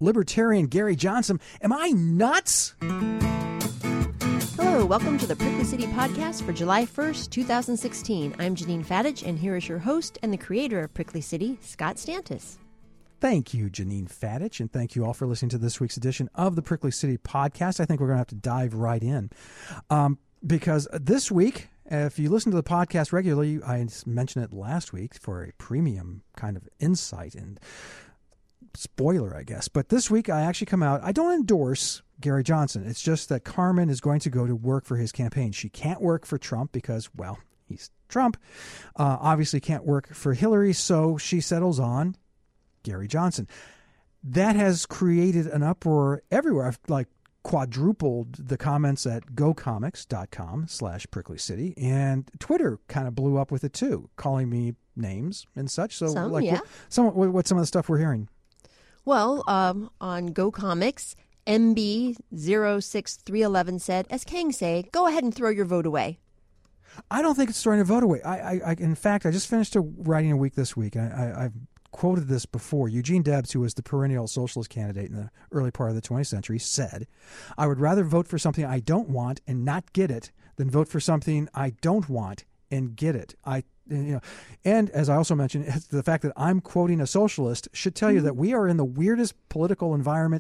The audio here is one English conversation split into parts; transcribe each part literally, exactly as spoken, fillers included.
Libertarian Gary Johnson. Am I nuts? Hello, welcome to the Prickly City Podcast for July first, twenty sixteen. I'm Janine Fadich, and here is your host and the creator of Prickly City, Scott Stantis. Thank you, Janine Fadich, and thank you all for listening to this week's edition of the Prickly City Podcast. I think we're going to have to dive right in um, because this week, if you listen to the podcast regularly, I mentioned it last week for a premium kind of insight and spoiler, I guess. But this week, I actually come out. I don't endorse Gary Johnson. It's just that Carmen is going to go to work for his campaign. She can't work for Trump because, well, he's Trump. Uh, obviously can't work for Hillary, so she settles on Gary Johnson. That has created an uproar everywhere. I've like quadrupled the comments at gocomics.com slash prickly city, and Twitter kind of blew up with it too, calling me names and such. So some, like yeah. what, some, what's some of the stuff we're hearing? Well, um, on Go Comics, M B zero six three one one said, as Kang say, go ahead and throw your vote away. I don't think it's throwing a vote away. I, I, I in fact, I just finished a writing a week this week. I, I, I've quoted this before. Eugene Debs, who was the perennial socialist candidate in the early part of the twentieth century, said, I would rather vote for something I don't want and not get it than vote for something I don't want and get it. I, you know, and as I also mentioned, the fact that I'm quoting a socialist should tell you that we are in the weirdest political environment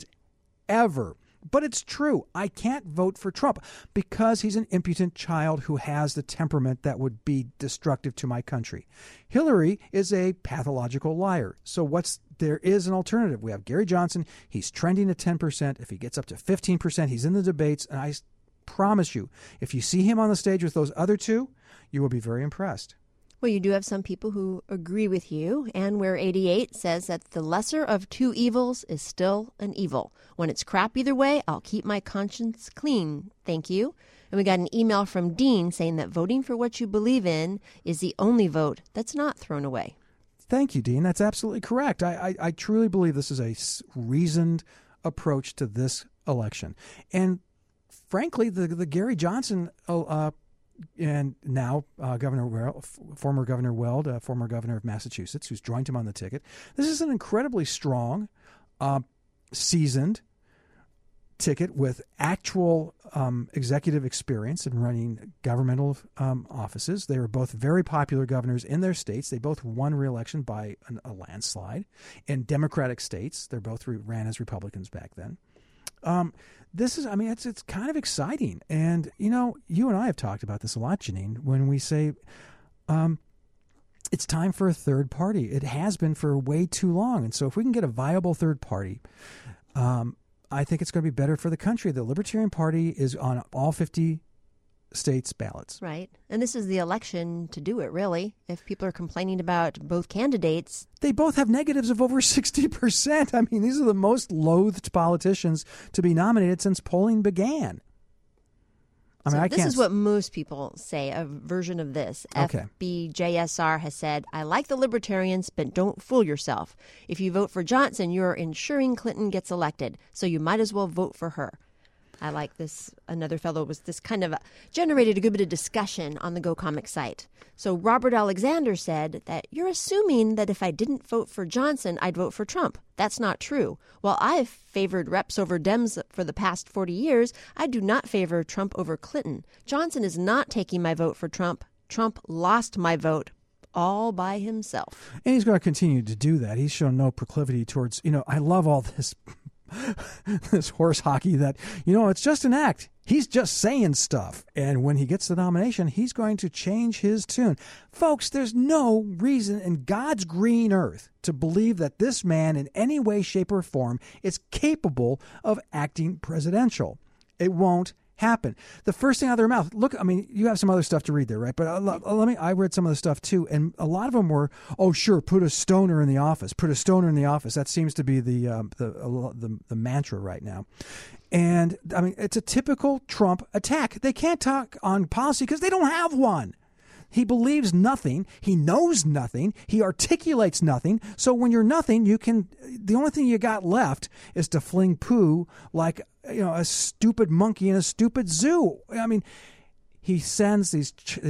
ever. But it's true. I can't vote for Trump because he's an impotent child who has the temperament that would be destructive to my country. Hillary is a pathological liar. So what's there is an alternative. We have Gary Johnson. He's trending at ten percent. If he gets up to fifteen percent, he's in the debates. And I promise you, if you see him on the stage with those other two, you will be very impressed. Well, you do have some people who agree with you, and where eighty-eight says that the lesser of two evils is still an evil. When it's crap either way, I'll keep my conscience clean. Thank you. And we got an email from Dean saying that voting for what you believe in is the only vote that's not thrown away. Thank you, Dean. That's absolutely correct. I, I, I truly believe this is a reasoned approach to this election. And frankly, the, the Gary Johnson uh, and now uh, Governor Weld, former Governor Weld, uh, former governor of Massachusetts, who's joined him on the ticket. This is an incredibly strong, uh, seasoned ticket with actual um, executive experience in running governmental um, offices. They were both very popular governors in their states. They both won re-election by an, a landslide. In Democratic states, they both re- ran as Republicans back then. Um, this is, I mean, it's it's kind of exciting. And, you know, you and I have talked about this a lot, Janine, when we say um, it's time for a third party. It has been for way too long. And so if we can get a viable third party, um, I think it's going to be better for the country. The Libertarian Party is on all fifty states' ballots. Right. And this is the election to do it, really. If people are complaining about both candidates. They both have negatives of over sixty percent. I mean, these are the most loathed politicians to be nominated since polling began. I mean, so I this can't... is what most people say, a version of this. Okay. F B J S R has said, I like the Libertarians, but don't fool yourself. If you vote for Johnson, you're ensuring Clinton gets elected, so you might as well vote for her. I like this. Another fellow was this kind of a, generated a good bit of discussion on the Go Comics site. So Robert Alexander said that you're assuming that if I didn't vote for Johnson, I'd vote for Trump. That's not true. While I've favored reps over Dems for the past forty years, I do not favor Trump over Clinton. Johnson is not taking my vote for Trump. Trump lost my vote all by himself. And he's going to continue to do that. He's shown no proclivity towards, you know, I love all this this horse hockey that, you know, it's just an act. He's just saying stuff. And when he gets the nomination, he's going to change his tune. Folks, there's no reason in God's green earth to believe that this man in any way, shape, or form is capable of acting presidential. It won't happen. The first thing out of their mouth, look, I mean, you have some other stuff to read there, right? But uh, let me, I read some of the stuff too. And a lot of them were, oh, sure, put a stoner in the office, put a stoner in the office. That seems to be the, um, the, uh, the, the mantra right now. And I mean, it's a typical Trump attack. They can't talk on policy because they don't have one. He believes nothing. He knows nothing. He articulates nothing. So when you're nothing, you can, the only thing you got left is to fling poo like, you know, a stupid monkey in a stupid zoo. I mean, he sends these these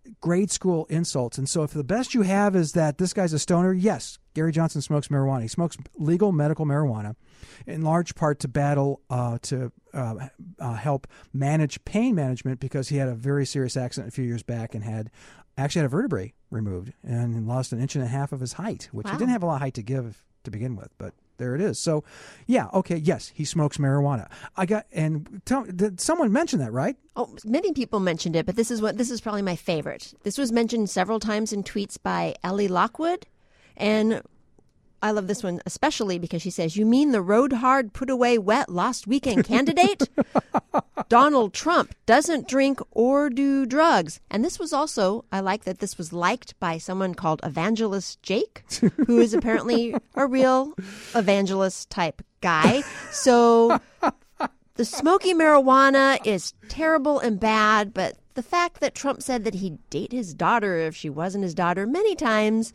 grade school insults. And so if the best you have is that this guy's a stoner, yes, Gary Johnson smokes marijuana. He smokes legal medical marijuana in large part to battle, uh, to uh, uh, help manage pain management, because he had a very serious accident a few years back and had actually had a vertebrae removed and lost an inch and a half of his height, which Wow. he didn't have a lot of height to give to begin with, but there it is. So, yeah, okay, yes, he smokes marijuana. I got and tell, did someone mention that, right? Oh, many people mentioned it, but this is what this is probably my favorite. This was mentioned several times in tweets by Ellie Lockwood, and I love this one especially because she says, "You mean the rode hard, put away wet last weekend candidate? Donald Trump doesn't drink or do drugs." And this was also, I like that this was liked by someone called Evangelist Jake, who is apparently a real evangelist type guy. So the smoky marijuana is terrible and bad, but the fact that Trump said that he'd date his daughter if she wasn't his daughter many times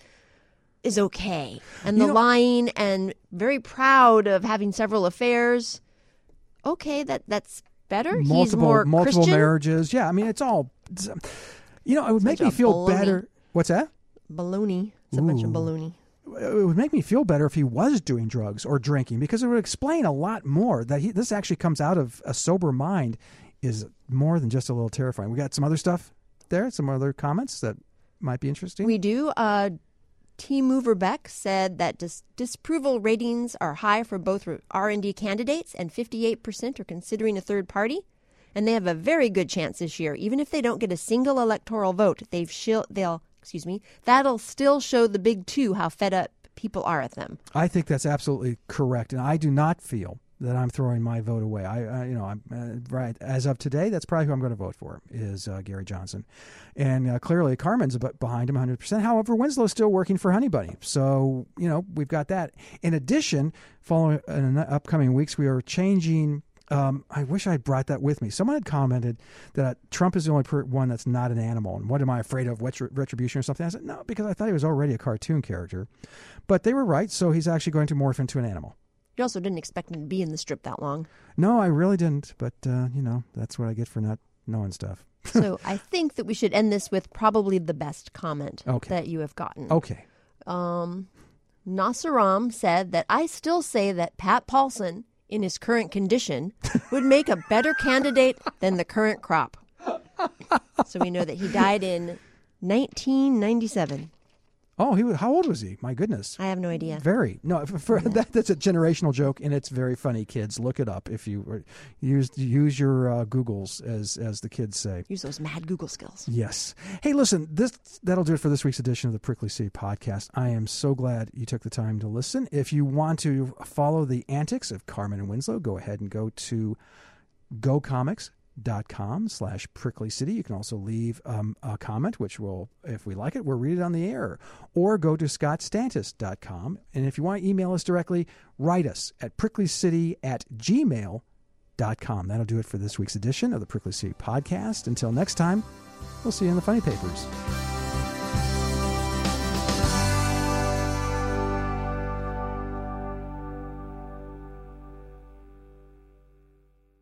is okay. And the You know- lying and very proud of having several affairs, okay, that that's better. He's multiple more multiple Christian. marriages. Yeah, I mean, it's all, it's, um, you know, it would make Such me a feel baloney. better. What's that? Baloney. It's a bunch of Ooh. baloney. It would make me feel better if he was doing drugs or drinking, because it would explain a lot more that he, this actually comes out of a sober mind is more than just a little terrifying. We got some other stuff there, some other comments that might be interesting. We do. Uh, T. Mover Beck said that dis- disapproval ratings are high for both R and D candidates, and fifty-eight percent are considering a third party. And they have a very good chance this year. Even if they don't get a single electoral vote, they've shil- they'll, excuse me, that'll still show the big two how fed up people are at them. I think that's absolutely correct, and I do not feel that I'm throwing my vote away. I, I you know, I'm uh, right as of today. That's probably who I'm going to vote for is uh, Gary Johnson, and uh, clearly Carmen's a bit behind him one hundred percent. However, Winslow's still working for Honey Bunny, so you know we've got that. In addition, following in the upcoming weeks, we are changing. Um, I wish I had brought that with me. Someone had commented that Trump is the only per- one that's not an animal. And what am I afraid of, Retri- retribution or something? I said, no, because I thought he was already a cartoon character. But they were right, so he's actually going to morph into an animal. You also didn't expect him to be in the strip that long. No, I really didn't. But, uh, you know, that's what I get for not knowing stuff. So I think that we should end this with probably the best comment Okay. that you have gotten. Okay. Um, Nasaram said that I still say that Pat Paulson, in his current condition, would make a better candidate than the current crop. So we know that he died in nineteen ninety-seven. Oh, he was, how old was he? My goodness. I have no idea. Very. No, for, for, that, that's a generational joke, and it's very funny, kids. Look it up if you or use use your uh, Googles, as as the kids say. Use those mad Google skills. Yes. Hey, listen, this that'll do it for this week's edition of the Prickly City Podcast. I am so glad you took the time to listen. If you want to follow the antics of Carmen and Winslow, go ahead and go to GoComics. Dot com slash prickly city. You can also leave um, a comment, which will, if we like it, we'll read it on the air. Or go to scottstantis dot com. And if you want to email us directly, write us at pricklycity at gmail dot com. That'll do it for this week's edition of the Prickly City Podcast. Until next time, we'll see you in the funny papers.